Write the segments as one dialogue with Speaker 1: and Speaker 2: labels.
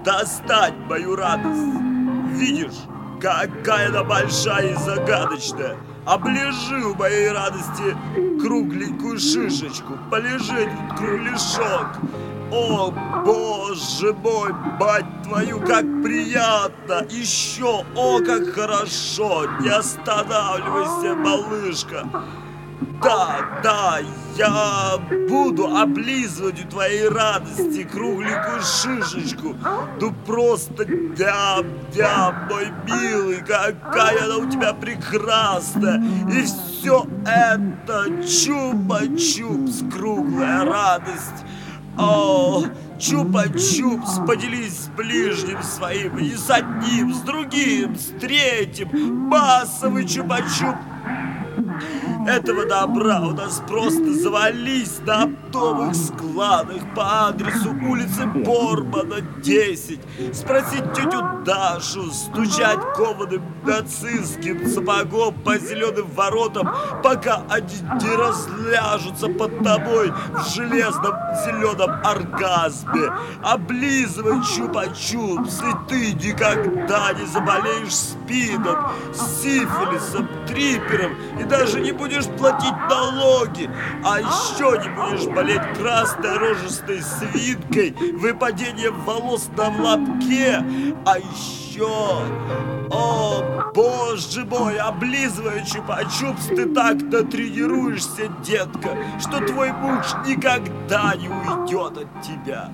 Speaker 1: достать мою радость. Видишь, какая она большая и загадочная. Оближи у моей радости кругленькую шишечку, полежи этот кругляшок. О, Боже мой, мать твою, как приятно! Еще, о, как хорошо! Не останавливайся, малышка! Да, я буду облизывать у твоей радости кругленькую шишечку. Ну просто дям, мой милый, какая она у тебя прекрасная. И все это чупа-чупс, круглая радость. О, чупа-чупс, поделись с ближним своим, и с одним, с другим, с третьим. Массовый чупа-чуп. Этого добра у нас просто завались на оптовых складах по адресу улицы Бормана, 10. Спросить тетю Дашу, стучать кованым нацистским сапогом по зеленым воротам, пока они не разляжутся под тобой в железном зеленом оргазме. Облизывай чупа-чупс, и ты никогда не заболеешь спидом, сифилисом, трипером и даже не будешь платить налоги, а еще не будешь болеть красной рожистой свинкой, выпадением волос на лобке, а еще, о, Боже мой, облизывая чупа-чупс, ты так натренируешься, детка, что твой муж никогда не уйдет от тебя.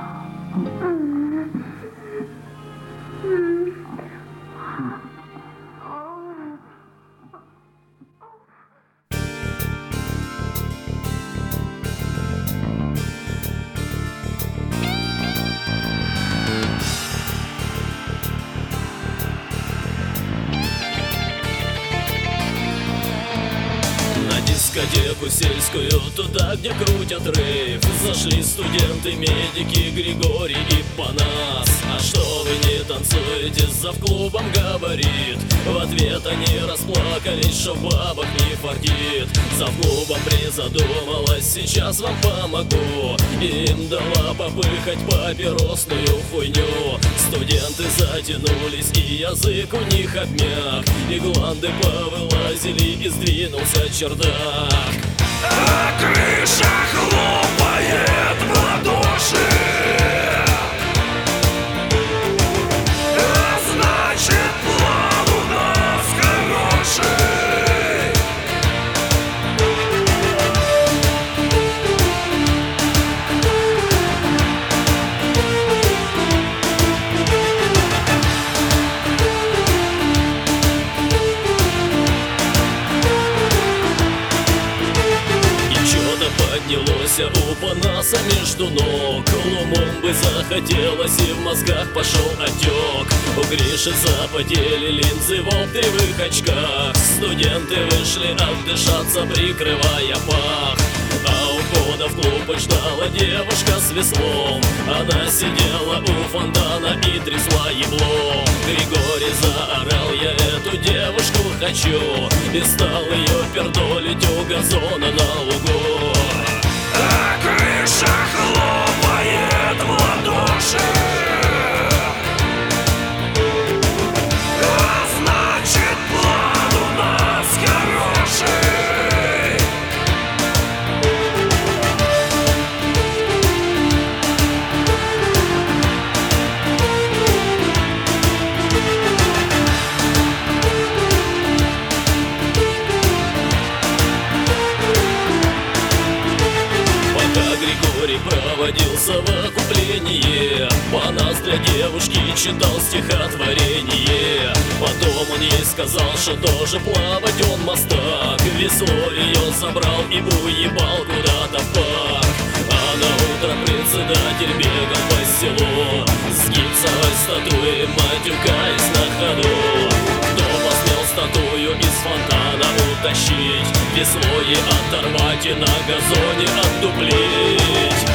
Speaker 2: Дискотеку сельскую, туда, где крутят рейв, зашли студенты, медики, Григорий и Панас. А что вы не танцуете, зав клубом говорит. В ответ они расплакались, что бабок не фартит. Зав клубом призадумалась, сейчас вам помогу. Им дала попыхать папиросную хуйню. Студенты затянулись, и язык у них обмяк, и гланды повылазили, и сдвинулся чердак.
Speaker 3: А крыша хлопает в ладоши, а значит план у нас хороший.
Speaker 2: Поднялось у Панаса между ног, Лумумбы захотелось, и в мозгах пошел отек. У Гриши запотели линзы в оптовых очках. Студенты вышли отдышаться, прикрывая пах. А у входа в клуб ждала девушка с веслом. Она сидела у фонтана и трясла еблом. Григорий заорал: я эту девушку хочу, и стал ее пердолить у газона на лугу.
Speaker 3: А крыша хлопает в ладоши, а значит план у нас хороший.
Speaker 2: Григорий проводил совокупление, Панас для девушки читал стихотворение. Потом он ей сказал, что тоже плавать он мастак. Весло ее забрал и уебал куда-то в парк. А на утро председатель бегал по селу с гипсовой статуей, матюкаясь на ходу. Кто посмел статую из фонтана утащить, весло ей оторвать и на газоне отдуплить?